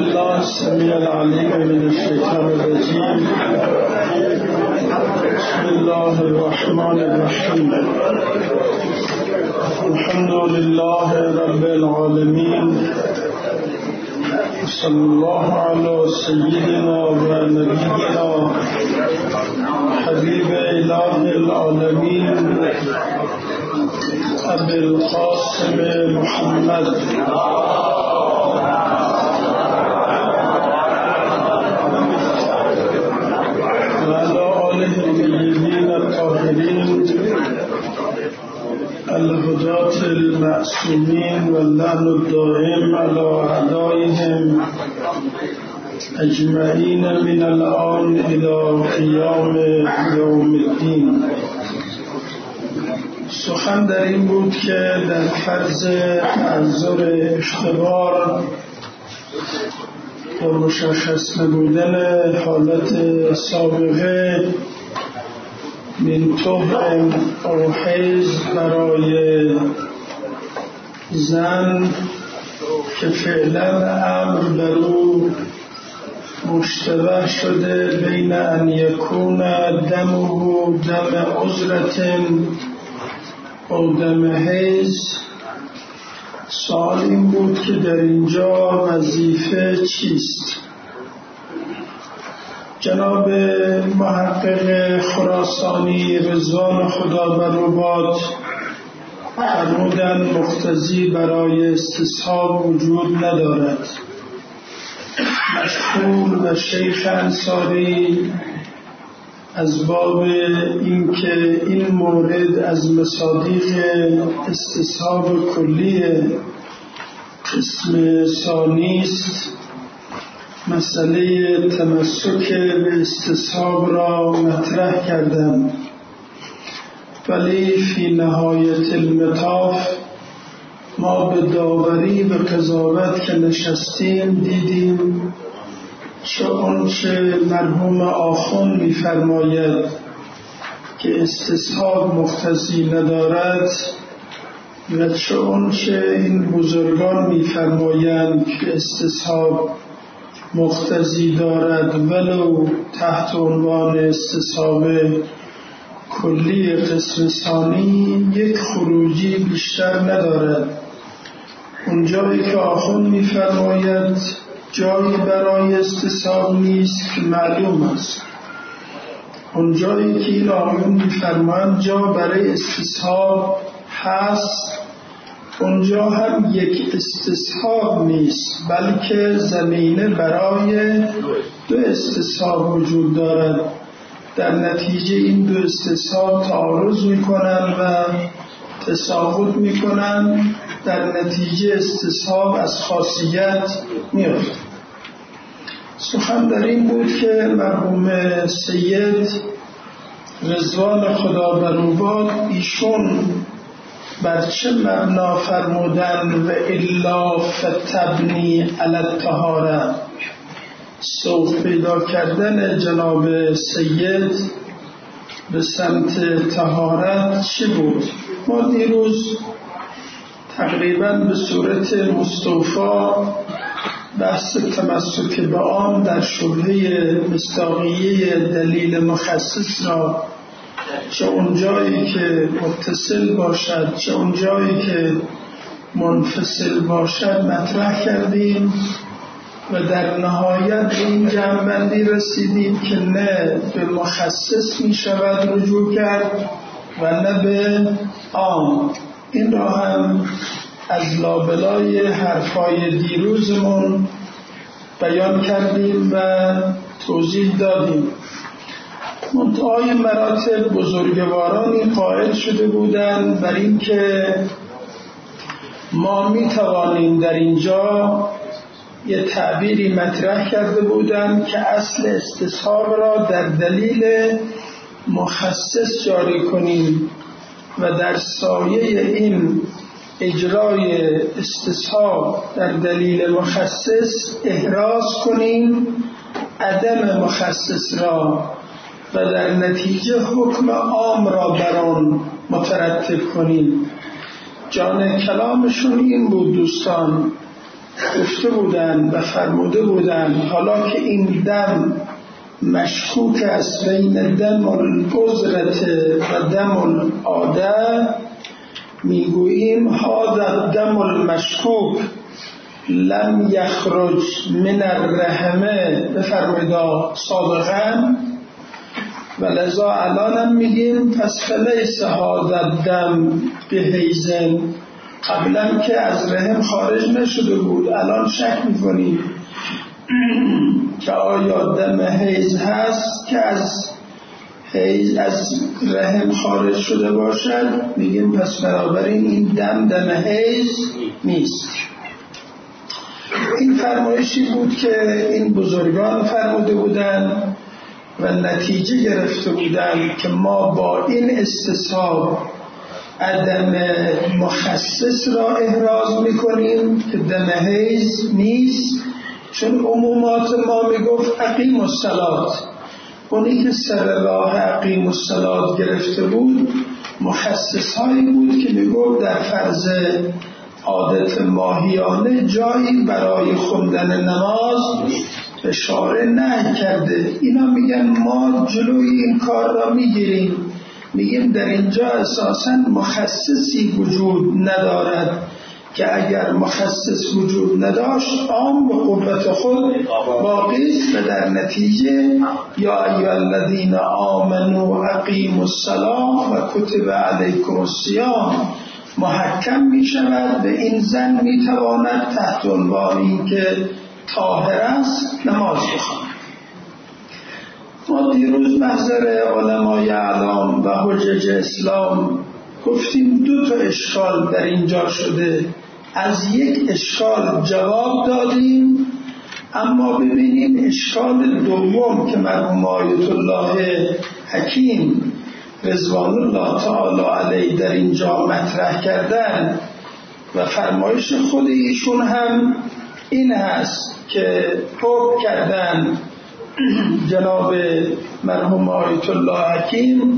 بالله السميع العليم من الشيطان الرجيم. بسم الله الرحمن الرحيم. الحمد لله رب العالمين، صلى الله على سيدنا ونبينا حبيب إله العالمين أبي القاسم محمد وعلى آله الطيبين الطاهرين الهداة المعصومين واللعن الدائم على أعدائهم أجمعين من الآن إلى قیام یوم الدین. سخن در این بود که در فرض تعذر اشتبار و مشخص نبودن حالت سابقه من طبع او حیض برای زن که فعلا امر بر او مشتبه شده بین ان یکون دمه دم عذرة او دم حیض، سوال این بود که در اینجا وظیفه چیست؟ جناب محقق خراسانی رضوان خدا بر او باد فرمودند مقتضی برای استصحاب وجود ندارد. مشهور و شیخ انصاری از باب این که این مورد از مصادیق استصحاب کلی قسم ثانی است، مسئله تمسک به استصحاب را مطرح کردم، ولی فی نهایت المطاف ما به داوری و قضاوت که نشستیم دیدیم چه مرحوم آخوند می‌فرماید که استصحاب مقتضی ندارد و چه این بزرگان می‌فرمایند که استصحاب مقتضی دارد ولو تحت عنوان استصحاب کلی قسم ثانی یک خروجی بیشتر ندارد. اون جایی که آخوند می‌فرماید جایی برای استصحاب نیست که معلوم است. اون جایی که این آقایون می‌فرمایند جا برای استصحاب هست، اونجا هم یک استصحاب نیست بلکه زمینه برای دو استصحاب وجود دارد. در نتیجه این دو استصحاب تعارض میکنن و تساقط میکنن، در نتیجه استصحاب از خاصیت میاد. سخن در این بود که مرحوم سید رضوان خدا بر او باد ایشون بر چه مبنا فرمودن و الا فتبنی علی الطهاره، سوق پیدا کردن جناب سید به سمت طهارت چی بود؟ ما دیروز تقریبا به صورت مستوفا بحث تمسک به آن در شبهه مصداقیه دلیل مخصص را چه اون جایی که متصل باشد چه اون جایی که منفصل باشد مطرح کردیم و در نهایت به این جمع‌بندی رسیدیم که نه به مخصص می شود رجوع کرد و نه به عام. این را هم از لابلای حرفای دیروزمون بیان کردیم و توضیح دادیم. منتهای مراتب بزرگوارانی قائل شده بودند بر این که ما می توانیم در اینجا یه تعبیری مطرح کرده بودند که اصل استصحاب را در دلیل مخصص جاری کنیم و در سایه این اجرای استصحاب در دلیل مخصص احراز کنیم عدم مخصص را و در نتیجه حکم عام را بر آن مترتب کنیم. جان کلامشون این بود دوستان گفته بودند و فرموده بودند حالا که این دم مشکوک است بین دم العذرت و دم العاده، میگوییم هذا دم المشکوک لم یخرج من الرحمه، بفرمایید سابقا، و لذا الانم میگیم پس فلیس هذا الدم بحیزن، قبلا که از رحم خارج نشده بود الان شک میکنیم که آیا دم حیض هست که از رحم خارج شده باشد، میگیم پس بنابراین این دم حیض نیست. این فرمایشی بود که این بزرگان فرموده بودند و نتیجه گرفته بودند که ما با این استصحاب عدم مخصص را احراز میکنیم که دم حیض نیست، چون عمومات ما میگفت اقیم الصلاة، اونی که سر راه اقیم الصلاة گرفته بود مخصص هایی بود که میگفت در فرض عادت ماهیانه جایی برای خوندن نماز اشاره نهی کرده. اینا میگن ما جلوی این کار را میگیریم، میگیم در اینجا اساساً مخصصی وجود ندارد که اگر مخصص وجود نداشت عام به قوت خود باقی است و در نتیجه یا ایها الذین آمنوا اقیموا الصلاة و کتب علیکم الصیام محکم می شود. به این زن می تواند تحت عنوانی که طاهر است نماز بخواند. ما دیروز محضر علمای اعلام و حجج اسلام گفتیم دو تا اشکال در اینجا شده، از یک اشکال جواب دادیم، اما ببینیم اشکال دوم که مرحوم آیت الله حکیم رضوان الله تعالی علیه در اینجا مطرح کردن و فرمایش خود ایشون هم این هست که حکم کردن جناب مرحوم آیت الله حکیم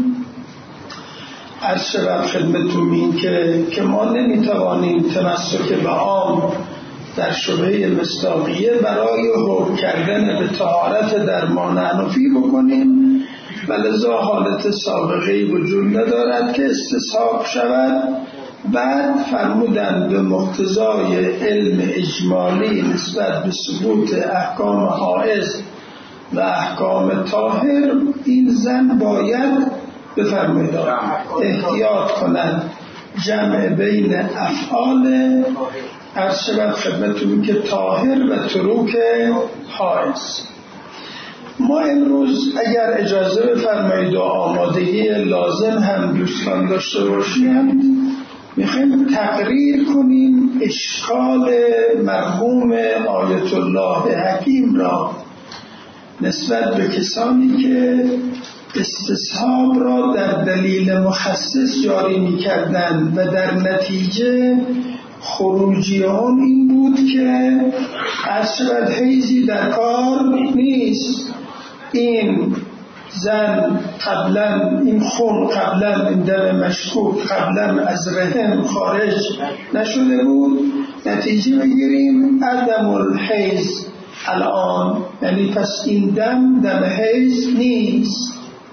عرض شود خدمتتون این که ما نمیتوانیم تمسک به عام در شبهه مصداقیه برای حکم کردن به طهارت درمان حنفی بکنیم، ولذا حالت سابقه وجود ندارد که استصحاب شود. بعد فرمودند به مقتضای علم اجمالی نسبت به ثبوت احکام حائض و احکام طاهر این زن باید بفرمایید احتیاط کنند، جمع بین افعال عرض شود خدمتتون که طاهر و تروک حائض. ما امروز اگر اجازه بفرمایید و آمادگی لازم هم دوستان داشته باشیم میخوایم تقریر کنیم اشکال مرحوم آیت الله حکیم را نسبت به کسانی که استصحاب را در دلیل مخصص جاری می‌کردند و در نتیجه خروجی آن این بود که اصلا حیضی در کار نیست، این زن قبلا این خون قبلا این دم مشکوک قبلا از رحم خارج نشده بود، نتیجه بگیریم عدم الحیض الان، یعنی پس این دم حیض نیست.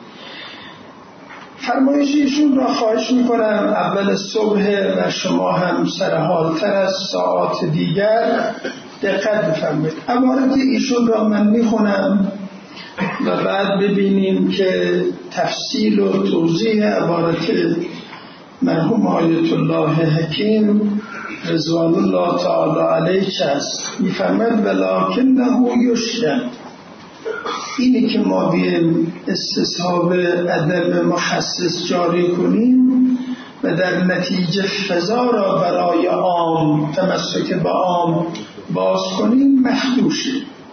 فرمایشیشون را خواهش میکنم اول صبح و شما هم سرحالتر از ساعات دیگر دقت بفرمایید. عبارت ایشون را من میخونم و بعد ببینیم که تفصیل و توضیح عبارت مرحوم آیت الله حکیم رضوان الله تعالی علیه چه است. میفرماید ولکنه یشکن، اینی که ما بیم استصحاب عدم مخصص جاری کنیم و در نتیجه فضا را برای عام تمسک به عام باز کنیم مخدوشه.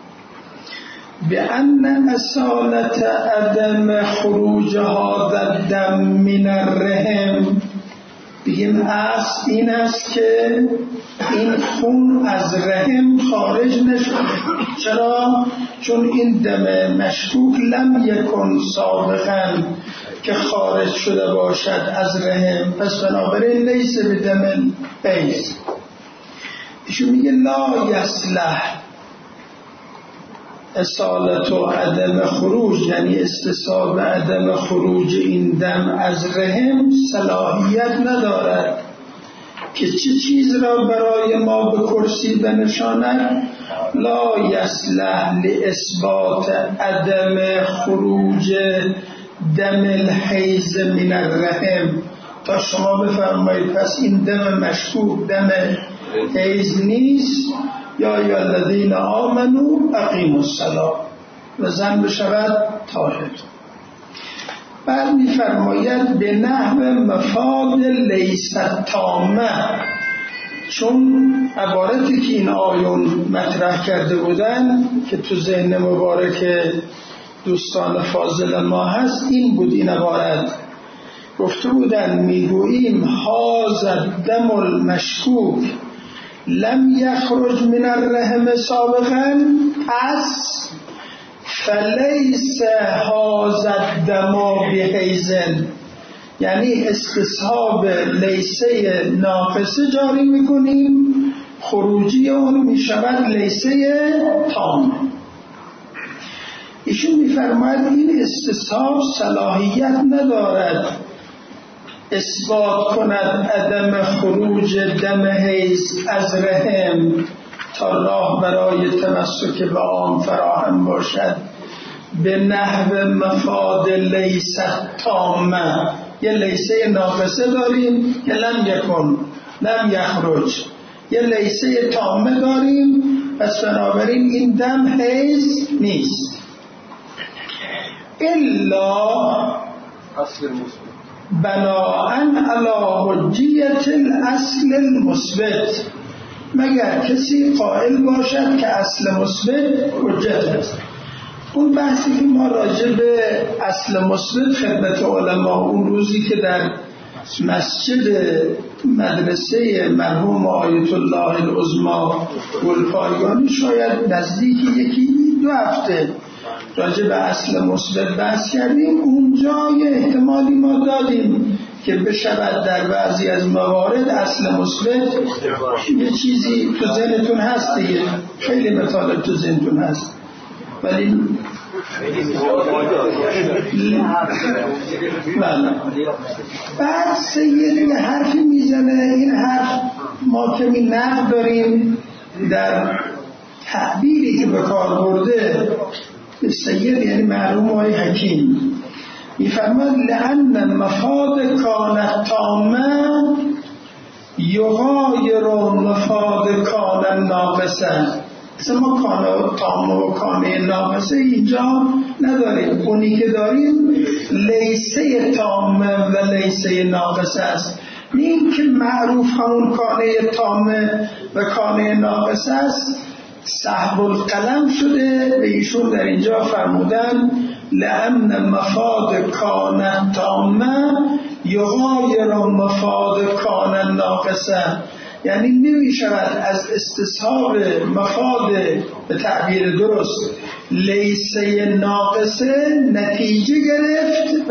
بأن اصالت عدم خروج هذا الدم من الرحم، بگیم اصل این است که این خون از رحم خارج نشده. چرا؟ چون این دم مشکوک لم یکن سابقا که خارج شده باشد از رحم، پس بنابراین لیس به دم حیض. ایشون میگه لا یصلح اصالت و عدم خروج، یعنی استصحاب عدم خروج این دم از رحم صلاحیت ندارد که چه چیز را برای ما به کرسی بنشاند. لا یصلح لاثبات عدم خروج دم الحیض من الرحم، تا شما بفرمایید پس این دم مشکوک دم حیض نیست. یا الذین آمنوا اقیموا الصلاة و زن بشود طاهر. بعد می‌فرماید به نحو مفاد لیس تامه، چون عبارتی که این آیون مطرح کرده بودن که تو ذهن مبارک دوستان فاضل ما هست این بود، این عبارت گفته بودن میگوییم هذا دم المشکوک لم یخرج من الرحم سابقا، پس فلیس هذا الدم بحیض، یعنی استصحاب لیسه ناقصه جاری میکنیم، خروجی اون میشود لیسه تام. ایشون میفرماید این استصحاب صلاحیت ندارد اثبات کند عدم خروج دم حیض از رحم تا راه برای تمسک به آن فراهم باشد. به نحو مفاد لیسه تامه، یه لیسه ناقصه داریم که لم یخرج، یه لیسه تامه داریم، پس بنابراین این دم حیض نیست. الا اصل المثبت بناءً علی حجیت الاصل المثبت، مگر کسی قائل باشد که اصل مثبت حجت است. اون بحثی که ما راجع به اصل مثبت خدمت علما اون روزی که در مسجد مدرسه مرحوم آیت الله العظما گلپایگانی شاید نزدیک یکی 2 هفته راجع به اصل مثبت بحث کردیم. اونجا یه احتمالی ما دادیم که بشود در بعضی از موارد اصل مثبت یه چیزی تو ذهنتون هست دیگه، خیلی مطالب تو ذهنتون هست، ولی بعد سید حرفی میزنه، این حرف ما کمی نقد داریم در تعبیری که به کار برده سید، یعنی مرحوم آقای حکیم میفرماد لأن مفاد کان تامه یغایر مفاد کان ناقصه. اصلا ما کان تامه و کان ناقصه اینجا نداریم، اونی که داریم لیسه تامه و لیسه ناقصه است. این که معروف همون کانه تامه و کانه ناقصه است سحب القلم شده. به ایشون در اینجا فرمودن لأن مفاد کان تامه یغایر مفاد کان ناقصه، یعنی نمی شود از استصحاب مفاد به تعبیر درست لیسه ناقصه نتیجه گرفت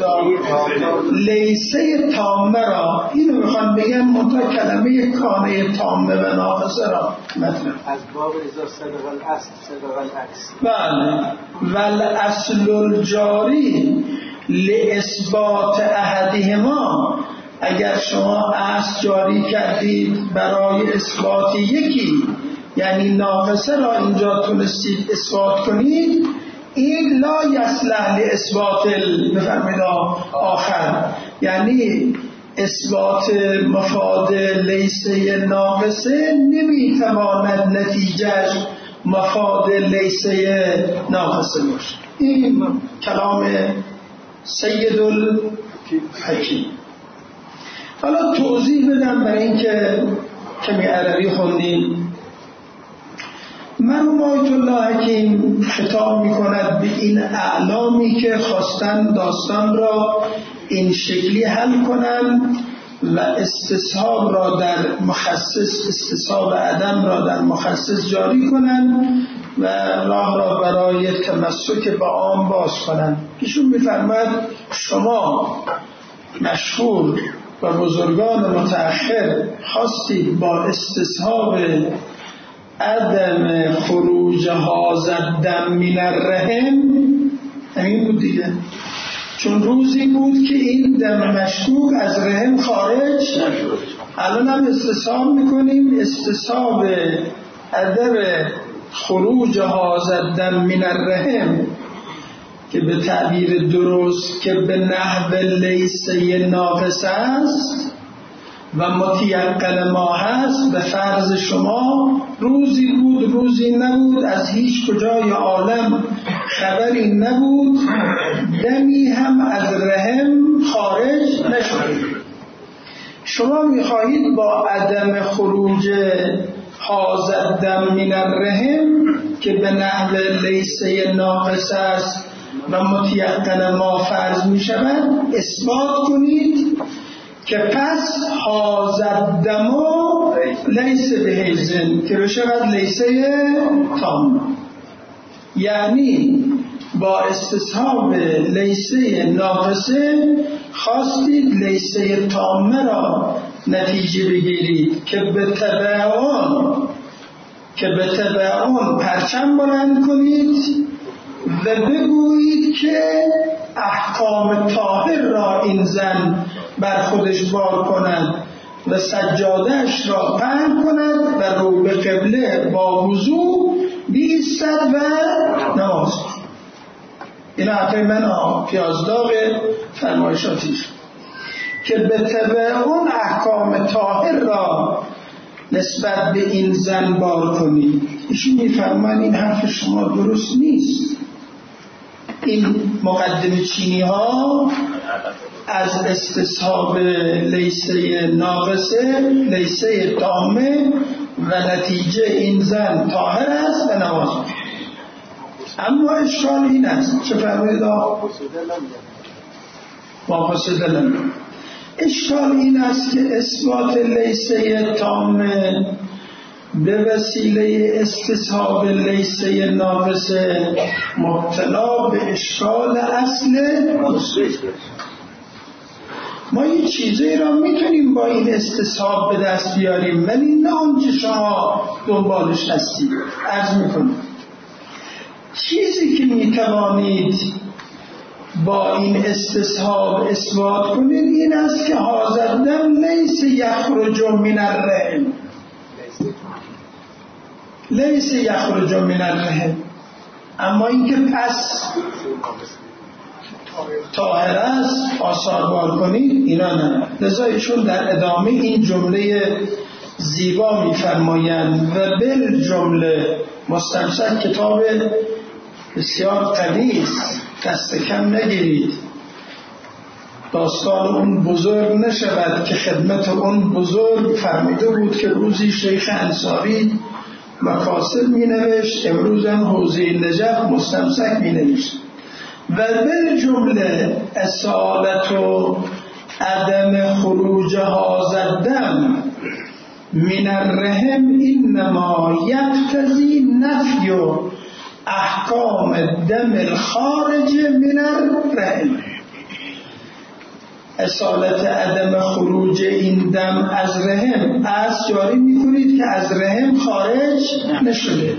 لیسه تامه را. اینو میخوان بگم منتها کلمه کانه تامه و ناقصه را مطلب از باب اذا صدق الاصل صدق العکس. بله والاصل الجاری لاثبات احدهما، اگر شما اصل جاری کردید برای اثبات یکی، یعنی ناقصه را اینجا تونستید اثبات کنید، این لا یصلح لاثبات بفرمایید آخر، یعنی اثبات مفاد لیسه ناقصه نمیتواند نتیجهش مفاد لیسه ناقصه باشه. این کلام سید الحکیم. حالا توضیح بدم برای اینکه کمی عربی خوندیم. مرحوم آیت الله حکیم خطاب میکند به این اعلامی که خواستن داستان را این شکلی حل کنن و استصحاب را در مخصص، استصحاب عدم را در مخصص جاری کنن و راه را برای تمسک به عام باز کنن. ایشون میفرماید شما مشهور و بزرگان متأخر خواستید با استصحاب عدم خروج هذا الدم من الرحم، همین بود دیگه، چون روزی بود که این دم مشکوک از رحم خارج نشد. الان هم استصحاب میکنیم استصحاب عدم خروج هذا الدم من الرحم که به تعبیر درست که به نحو لیسه ناقص است و متیقن ما هست، به فرض شما روزی بود روزی نبود، از هیچ کجای عالم خبری نبود، دمی هم از رحم خارج نشد. شما میخواهید با عدم خروج هذا الدم من الرحم که به نحو لیسه ناقص است و متیقن ما فرض می شود اثبات کنید که پس هذا الدم لیسه بهیزن که بشود لیسه تام، یعنی با استصحاب لیسه ناقصه خواستید لیسه تامه را نتیجه بگیرید که به تبع آن پرچم بلند کنید و بگویید که احکام طاهر را این زن بر خودش بار کند و سجادهش را پهن کند و رو به قبله با وضو بیستد و نماز. این حقی من پیازداغ فرمایشاتیش که به طبع اون احکام طاهر را نسبت به این زن بار کنید. ایشون میفرمان این حرف شما درست نیست. این مقدم چینی ها از استصحاب لیسه ناقصه لیسه تامه و نتیجه این زن طاهر است و نماز. اما اشکال این است، چه فرمایید واقصدلم، اشکال این است که اثبات لیسه تامه به وسیله استصحاب لیسه ناقصه مبتلا به اشکال اصل ما یه چیزی را میتونیم با این استصحاب به دست بیاریم ولی نه آنچه شما دنبالش هستید. عرض میکنم چیزی که میتوانید با این استصحاب اثبات کنید این است که هذا الدم لیس یخرج من الرحم، لیس یخرج من الرحم، اما اینکه پس طاهر است آثاربار کنید اینا نه. لذا ایشون در ادامه این جمله زیبا میفرمایند و بالجمله مستمسک کتاب بسیار قوی است، دست کم نگیرید، داستان اون بزرگ نشود که خدمت اون بزرگ فرمیده بود که روزی شیخ انصاری مکاسب می نوشت، امروز هم حوزه نجف مستمسک می نوشت. و بالجمله اصالت و عدم خروج هذا الدم من الرحم انما یقتضی نفی احکام الدم الخارج من الرحم. اصالت عدم خروج این دم از رحم از جاری میکنید که از رحم خارج نشده.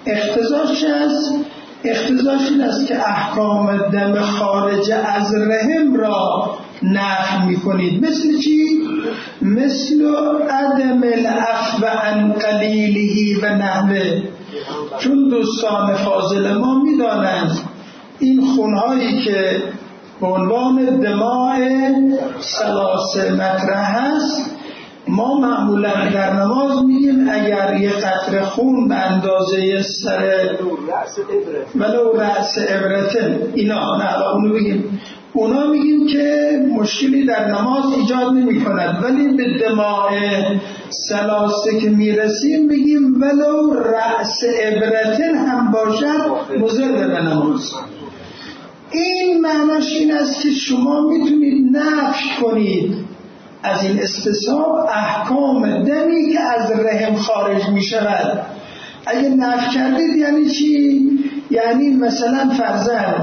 اقتضاش این است که احکام دم خارج از رحم را نفی میکنید. مثل چی؟ مثل عدم العفو عن قلیله و نحوه. چون دوستان فاضل ما میدانند این خونهایی که به عنوان دماء ثلاثه مطرح هست، ما معمولا در نماز میگیم اگر یه قطره خون به اندازه سر ولو رأس عبرتن اینا، نه اونو بگیم، اونا میگیم که مشکلی در نماز ایجاد نمی کند، ولی به دماء ثلاثه که میرسیم میگیم ولو رأس عبرتن هم باشد مضر به نماز. این معناش این است که شما میتونید نفی کنید از این استصحاب احکام دمی که از رحم خارج میشود. اگه نفی کردید یعنی چی؟ یعنی مثلا فرضاً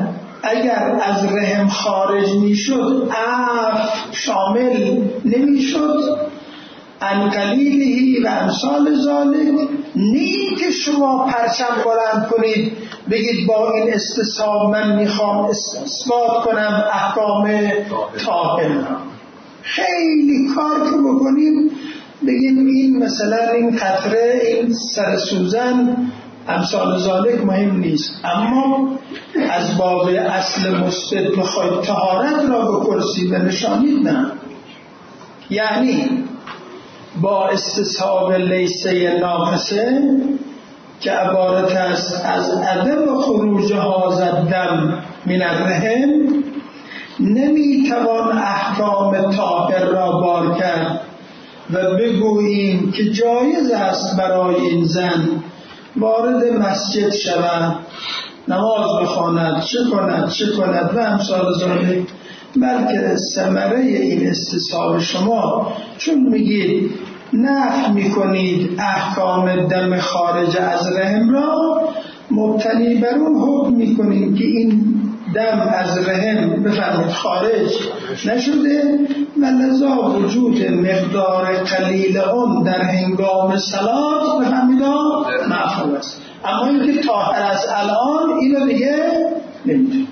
اگر از رحم خارج میشد شامل نمیشد. ان قلیلهی و امثال ذالک، نی که شما پرچم بلند کنید بگید با این استصحاب من میخوام اثبات کنم احکام طاهر. خیلی کار که بکنیم بگیم این مثلا این قطره، این سر سوزن، امثال ذالک مهم نیست. اما از باب اصل مثبت بخواید طهارت را بپرسید و نشانید، نه. یعنی با استصحاب لیسه ناقصه که عبارت است از عدم خروج هذا الدم من الرحم، نمیتوان احکام طاهر را بار کرد و بگوییم که جایز است برای این زن وارد مسجد شود، نماز بخواند، چه کند و امثال ذالک. بلکه ثمره این استصحاب شما چون میگید نفی میکنید احکام دم خارج از رحم را، مبتنی بر اون حکم میکنید که این دم از رحم بفرمید خارج نشده و لذا وجود مقدار قلیل اون در هنگام صلات بفرمید معفو است. اما اینکه طاهر از الان اینو دیگه نمیتونه.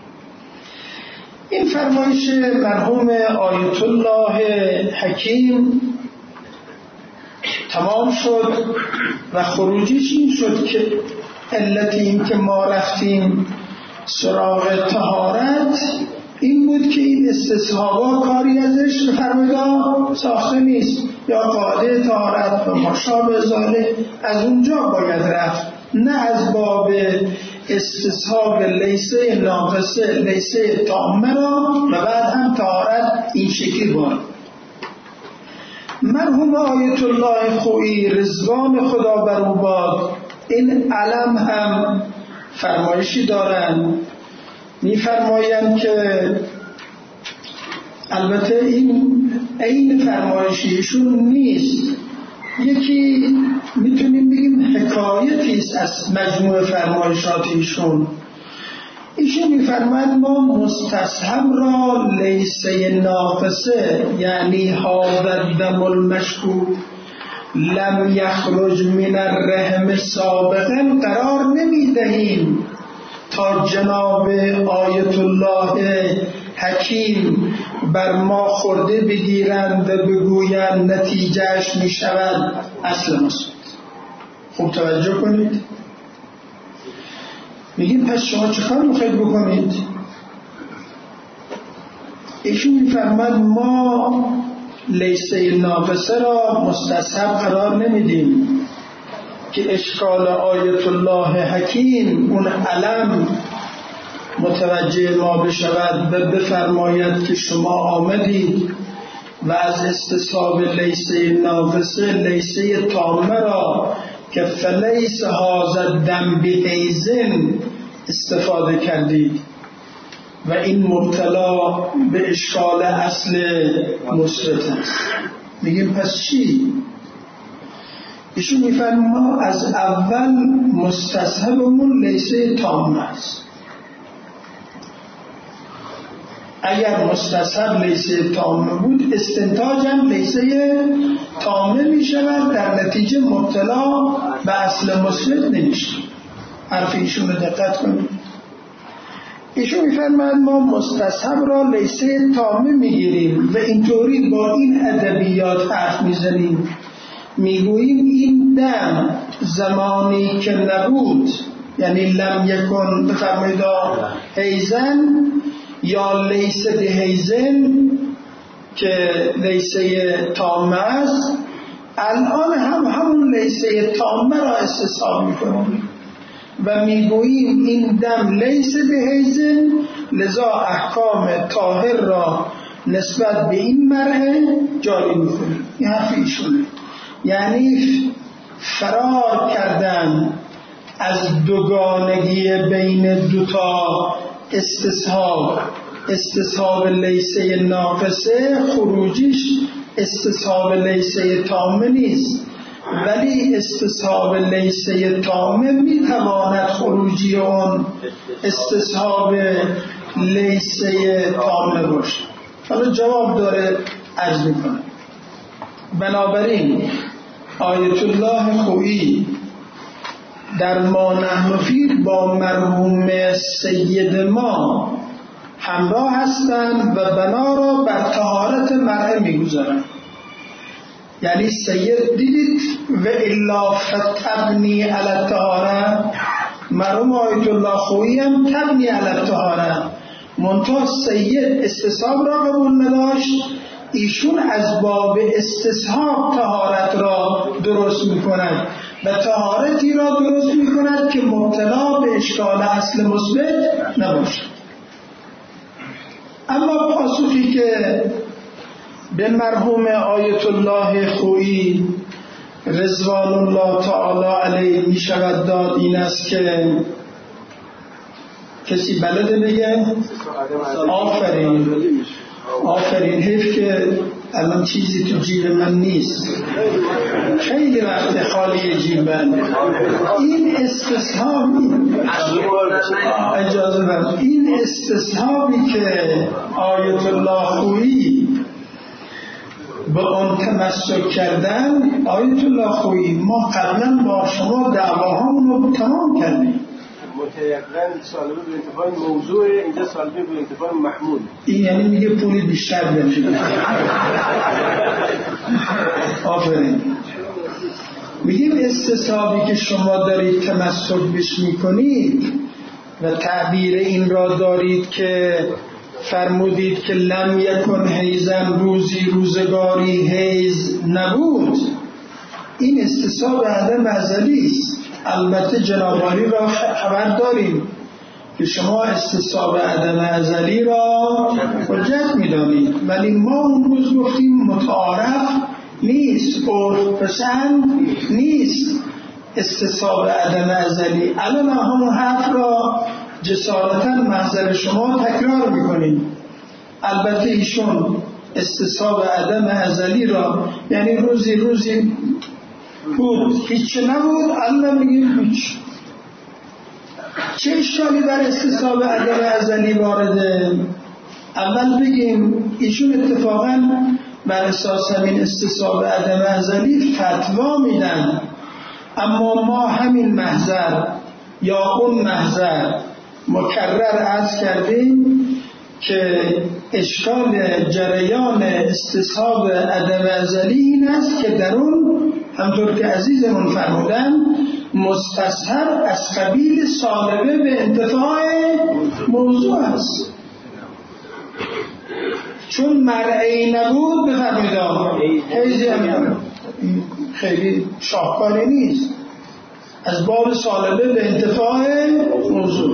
این فرمایش مرحوم آیت الله حکیم تمام شد و خروجیش این شد که علت این که ما رفتیم سراغ طهارت این بود که این استصحابا کاری ازش بفرمایید ساخته نیست، یا قاعده طهارت و مشابه ذالک از اونجا باید رفت، نه از باب استصحاب لیسه ناقصه لیسه تامه را و بعد هم طهارت این شکلی بار. مرحوم آیت الله خویی رضوان خدا بر او باد این علم هم فرمایشی دارن، میفرمایند که البته این فرمایشیشون نیست، یکی میتونیم بگیم حکایتی است از مجموع فرمایشات ایشون. ایشون میفرمایند ما مستصحب را لیسه ناقصه، یعنی هذا الدم المشکوک لم یخرج من الرحم سابقا قرار نمیدهیم تا جناب آیت الله حکیم بر ما خورده بگیرند و بگویند نتیجهش می شود اصل مثبت. خوب توجه کنید، میگیم پس شما چه کار میخواید بکنید؟ ایشون میفرماید ما لیسه ناقصه را مستصحب قرار نمیدیم که اشکال آیت الله حکیم اون علم متوجه ما بشود و بفرماید که شما آمدید و از استصحاب لیسه ناقصه لیسه تامه را که فلیس هذا الدم بحیزن استفاده کردید و این مبتلا به اشکال اصل مثبت است. میگیم پس چی؟ ایشون میفرماید ما از اول مستصحبمون لیسه تامه است. اگر مستصحب لیسه تامه بود استنتاج هم لیسه تامه می شود، در نتیجه مبتلا به اصل مثبت نمیشه. حرف ایشون رو دقت کنید. ایشون میفرماید ما مستصحب را لیسه تامه میگیریم و اینطوری با این ادبیات حرف میزنیم، میگوییم این دم زمانی که نبود، یعنی لم یکن بفرمایید حیزن یا لیسه به حیزن که لیسه تامه است، الان هم همون لیسه تامه را استصحاب میکنیم و میگوییم این دم لیسه به حیزن، لذا احکام طاهر را نسبت به این مرحله جاری میکنیم. این حرف ایشونه، یعنی فرار کردن از دوگانگی بین دوتا استصحاب لیسه ناقصه، خروجیش استصحاب لیسه تامه نیست، ولی استصحاب لیسه تامه میتواند خروج خروجی اون استصحاب لیسه تامه باشه. حالا جواب داره عرض میکنه. بنابراین آیت الله خویی در ما نحن فیه با مرحوم سید ما همراه هستند و بنا را بر طهارت مرء میگذارند. یعنی سید دیدید و الا فتبنی علی الطهاره، مرحوم آیت الله خویی هم تبنی علی الطهاره، منتها سید استصحاب را قبول نداشت، ایشون از باب استصحاب طهارت را درست میکند و طهارتی را درست میکند که مبتلا به اشکال اصل مثبت نباشد. اما پاسخی که به مرحوم آیت الله خویی رضوان الله تعالی علیه می شود داد این است که کسی بلده بگه؟ آفرین. حیف که الان چیزی تو جیب من نیست، خیلی وقت خالی جیبم. این استصحابی اجازه بر این استصحابی که آیت الله خویی به اون تمسک کردن، آیت الله خویی ما قبلا با شما دعواهامون رو تمام کردیم. متيقن سالبه به انتفاع موضوع، اینجا سالبه به انتفاع محمول. این یعنی میگه پولی بیشتر بشه. آفرین. میگیم استصحابی که شما دارید تمسک بش میکنید و تعبیر این را دارید که فرمودید که لم یکن حیزن، روزگاری حیز نبود، این استصحاب عدم ازلی است. البته جناب عالی را خبر داریم که شما استصحاب عدم ازلی را حجت می‌دانید، ولی ما اون روز گفتیم متعارف نیست، عرف پسند نیست استصحاب عدم ازلی. الان همون حرف را جسارتاً محضر شما تکرار می‌کنیم. البته ایشون استصحاب عدم ازلی را، یعنی روزی بود هیچ نبود، الان میگیم هیچ. چه اشکالی بر استصحاب عدم ازلی وارده؟ اول بگیم ایشون اتفاقاً بر اساس همین استصحاب عدم ازلی فتوا میدن، اما ما همین محضر یا اون محضر مکرر عرض کردیم که اشکال جریان استصحاب عدم ازلی این است که در اون همطور که عزیزمون فرمودن مستصحب از قبیل سالبه به انتفاع موضوع است. چون مرعی نبود بفرمایید حیزی هم خیلی شاهکاری نیست، از باب سالبه به انتفاع موضوع.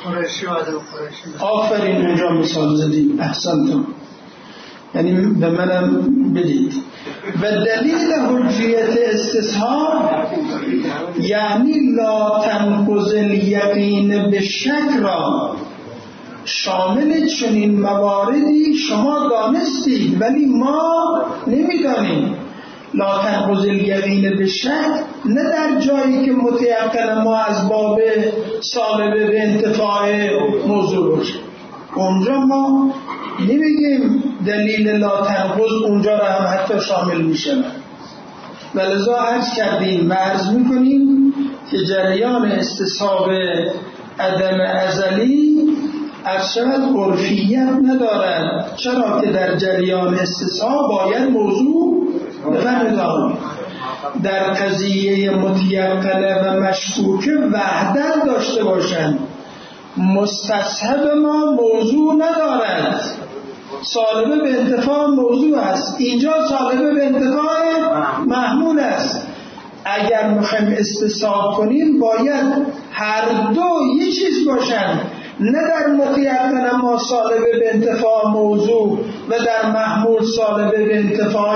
آفرین، اونجا مثال زدید، احسنتم. یعنی به منم بدید. و دلیل حجیت استصحاب یعنی لا تنقض الیقین به شک را شامل چنین مواردی شما دانستید ولی ما نمیدانیم. لا تنقض الیقین به شک، نه در جایی که متیقن ما از باب سالبه به انتفاع موضوع باشه، اونجا ما نمیگیم دلیل لا تنقض اونجا را هم حتی شامل میشه. ولذا عرض کردیم و عرض میکنیم که جریان استصحاب عدم ازلی ارشد عرفیت ندارد، چرا که در جریان استصحاب باید موضوع بفرمایید در قضیه متیقنه و مشکوکه وحدت داشته باشند. مستصحب ما موضوع ندارد، سالبه به انتفاع موضوع است. اینجا سالبه به انتفاع محمول است. اگر میخوایم استصحاب کنیم باید هر دو یه چیز باشن، نه در متیقن ما سالبه به انتفاع موضوع و در محمول سالبه به انتفاع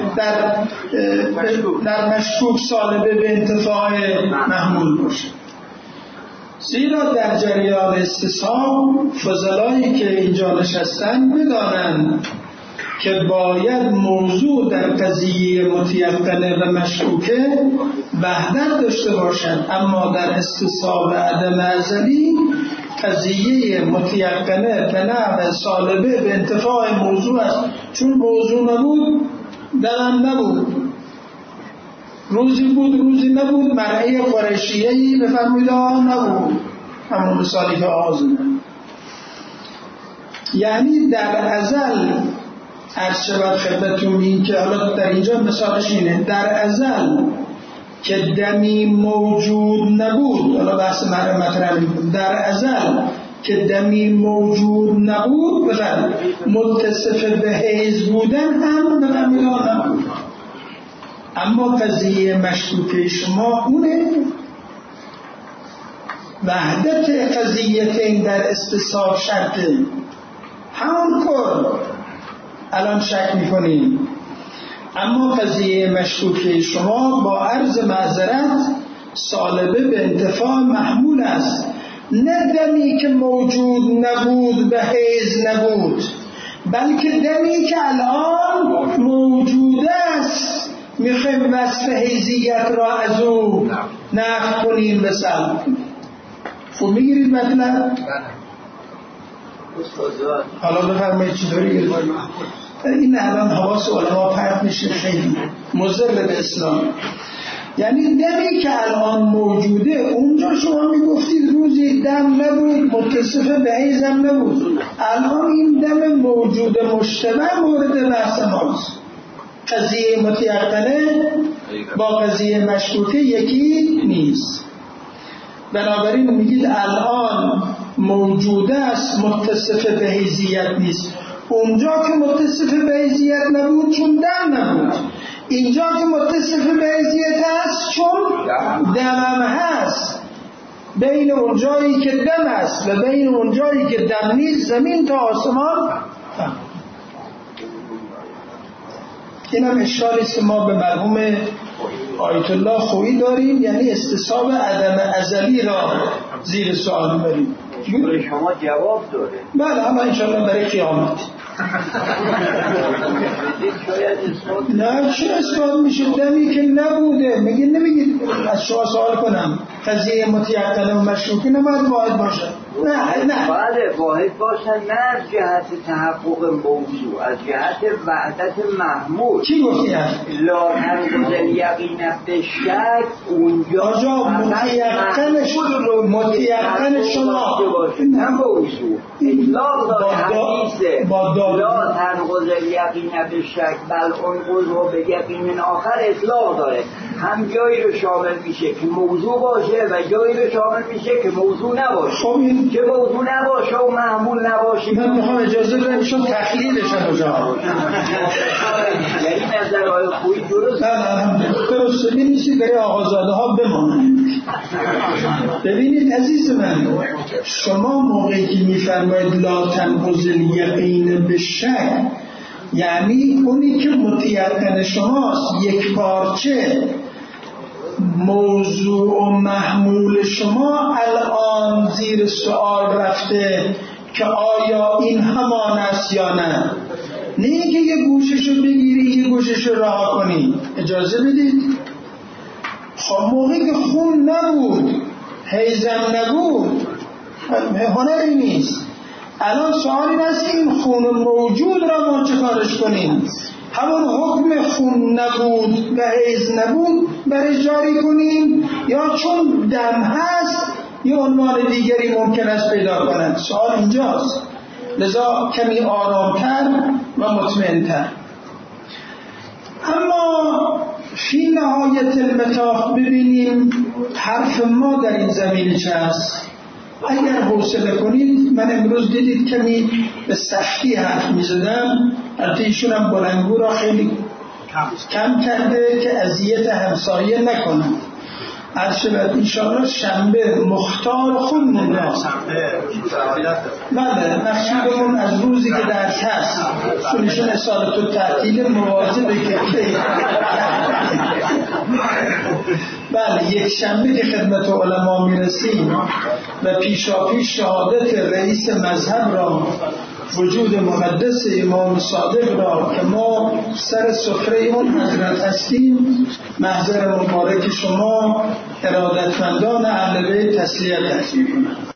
در مشکوک سالبه به انتفاع محمول باشه. زیرا در جریان استصحاب فضلایی که اینجا نشستن بدانند که باید موضوع در قضیه متیقنه و مشکوکه وحدت داشته باشد، اما در استصحاب عدم ازلی قضیه متیقنه به نحو سالبه به انتفاع موضوع است. چون موضوع نبود دلم نبود، روزی بود روزی نبود، مرعی قریشیه‌ای بفرمایید نبود، همون مثالی که آزده. یعنی در ازل عرض شود خدمتتون این که حالا در اینجا مثالش اینه، در ازل که دمی موجود نبود، حالا بحث مطرح بود، در ازل که دمی موجود نبود بفرمایید متصف به حیز بودن هم بفرمایید نبود. اما قضیه مشکوکه شما اونه وحدت قضیتین در استصحاب شرطه، همون کن الان شک میکنیم. اما قضیه مشکوکه شما با عرض معذرت سالبه به انتفاع محمول است، نه دمی که موجود نبود به حیز نبود، بلکه دمی که الان موجود است میخوایم وصف حیزیت را از او نفی کنیم به سلب. خب میگیرید مطلب؟ حالا بفرمایید چطوری گیرید؟ این الان حواس علما پرت میشه، خیلی مضر به اسلام. یعنی دمی که الان موجوده، اونجا شما میگفتید روزی دم نبود متصف به حیزم نبود، الان این دم موجود مشتبه مورد بحث ماست. قضیه متیقنه با قضیه مشکوکه یکی نیست. بنابراین میگید الان موجوده است متصف به حیزیت نیست. اونجا که متصف به حیزیت نبود چون دم نبود، اینجا که متصف به حیزیت هست چون دمم هست. بین اونجایی که دم است و بین اونجایی که دم نیست زمین تا آسمان. این هم اشاره ما به مرحوم آیت الله خویی داریم، یعنی استصحاب عدم ازلی را زیر سوال بریم. شما جواب داره؟ بله، اما انشاءالله برای قیامت. نه چه اثبات میشه دمی که نبوده؟ نمیگید از شما سوال کنم قضیه متیقنه و مشکوکه نباید واحد باشه؟ نه باید واحد باشه، نه از جهت تحقق موضوع، از جهت وحدت محمول. چی گفتی هست؟ لا تنقض الیقین بالشک. اونجا متیقن شما نه موضوع اطلاق داره حدیثه لا تنقض الیقین بالشک بل انقض به یقین آخر اطلاق داره. هم جایی رو شامل میشه که موضوع باشه و جایی رو شامل میشه که موضوع نباشه. که موضوع نباشه و محمول نباشه. من میخوام اجازه بدم ایشون تخلیلش رو جا. یعنی نظرهای خوبی درست. درست ببینید برای آقازاده ها بمانند. ببینید عزیز من، شما موقعی که میفرمایید لا تنقض الیقین بالشک، یعنی اونی که متیقن شماست یک پارچه موضوع و محمول شما الان زیر سوال رفته که آیا این همان است یا نه. نه اینکه یه گوششو بگیری یه گوششو رها کنی. اجازه بدید. خب موقعی که خون نبود حیزم نبود هنری نیست. الان سوال این است که این خون موجود را ما چه کارش کنیم؟ همون حکم خون نبود و حیز نبود برای جاری کنیم یا چون دم هست یه عنوان دیگری ممکن است پیدا کنند؟ سوال اینجاست. لذا کمی آرامتر و مطمئنتر. اما فی نهایت المطاف ببینیم حرف ما در این زمینه چه است. اگر حوصله کنید، من امروز دیدید کمی به سختی حرف میزدم، البته ایشون هم بلندگو را خیلی کم کرده که اذیت همسایه نکنند. عرض شود انشاءالله شنبه مختار خودمون را بله مقصودمون از روزی که درس هست چونشون اصالت و تعطیل مواظبه که بله یک شنبه که خدمت علما میرسیم و پیشاپیش شهادت رئیس مذهب را وجود مقدس امام صادق را که ما سر سفره اون حضرت هستیم محضر مبارک شما ارادتمندان اهل بیت تسلیت می‌کنم.